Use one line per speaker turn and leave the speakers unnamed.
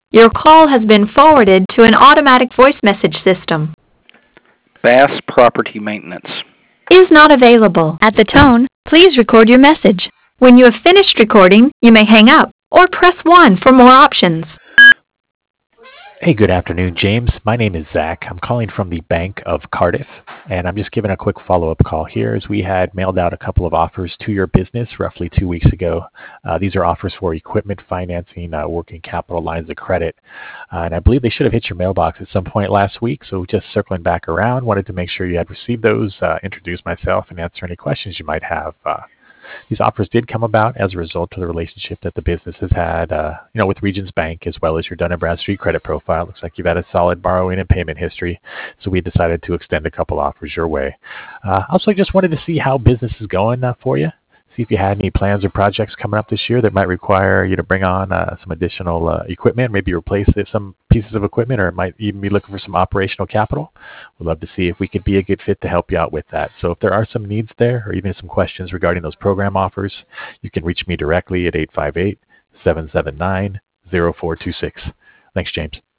Your call has been forwarded to an automatic voice message system.
Bass Property Maintenance.
Is not available. At the tone, please record your message. When you have finished recording, you may hang up or press 1 for more options.
Hey, good afternoon, James. My name is Zach. I'm calling from the Bank of Cardiff, and I'm just giving a quick follow-up call here as we had mailed out a couple of offers to your business roughly 2 weeks ago. These are offers for equipment financing, working capital lines of credit, and I believe they should have hit your mailbox at some point last week, so just circling back around, wanted to make sure you had received those, introduce myself, and answer any questions you might have. These offers did come about as a result of the relationship that the business has had, with Regions Bank, as well as your Dun & Bradstreet credit profile. Looks like you've had a solid borrowing and payment history, so we decided to extend a couple offers your way. Also, just wanted to see how business is going for you. See if you had any plans or projects coming up this year that might require you to bring on some additional equipment, maybe replace some pieces of equipment, or it might even be looking for some operational capital. We'd love to see if we could be a good fit to help you out with that. So if there are some needs there, or even some questions regarding those program offers, you can reach me directly at 858-779-0426. Thanks, James.